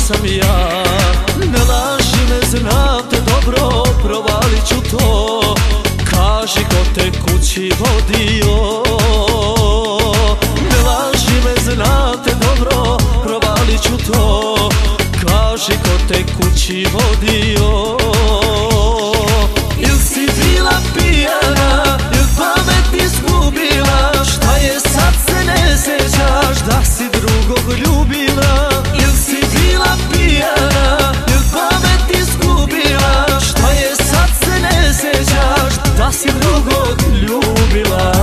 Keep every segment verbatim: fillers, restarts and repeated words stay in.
sam ja. Ne laži me, znam te dobro, provalit ću to. Kaži ko te kući vodio. Ne laži me, znam te dobro, provalit ću to. Kaži ko te kući vodio. Il si bila pijana, il pamet izgubila? Šta je sad se ne sjećaš da si drugog ljubila? Il si bila pijana, il pamet izgubila? Šta je sad se ne sjećaš da si drugog ljubila?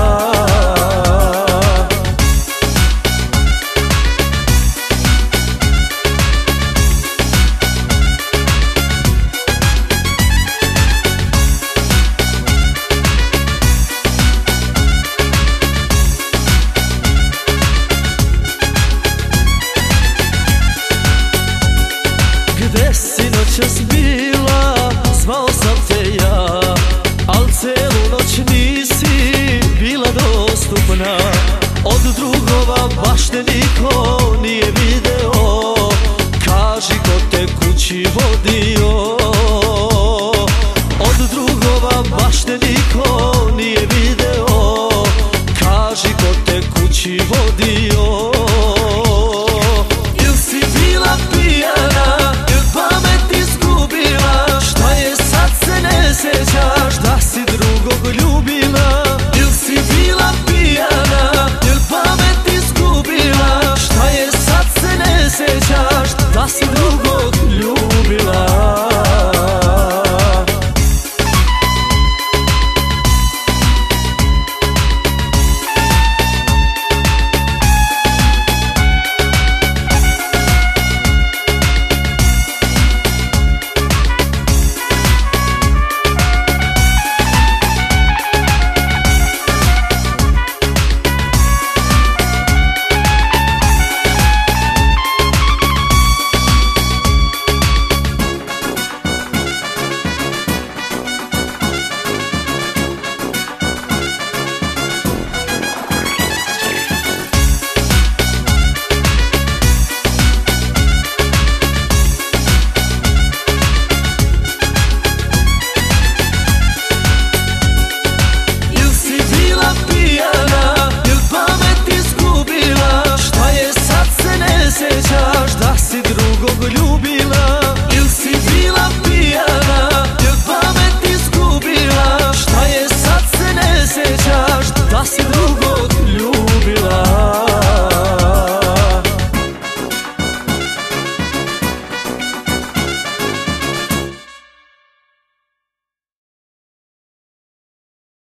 Gde si noćas bila, zvao sam te ja, al celu noć nisi bila dostupna. Od drugova baš te niko nije video. Kaži ko te kući vodio. Od drugova baš te niko